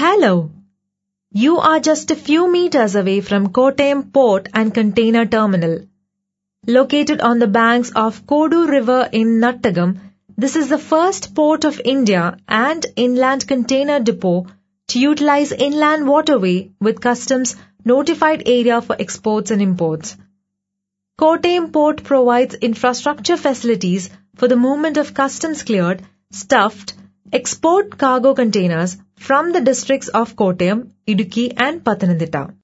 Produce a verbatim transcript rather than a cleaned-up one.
Hello! You are just a few meters away from Kottayam Port and Container Terminal. Located on the banks of Kodu River in Nattagam, this is the first port of India and inland container depot to utilize inland waterway with customs notified area for exports and imports. Kottayam Port provides infrastructure facilities for the movement of customs cleared, stuffed, export cargo containers from the districts of Kottayam, Idukki and Pathanamthitta.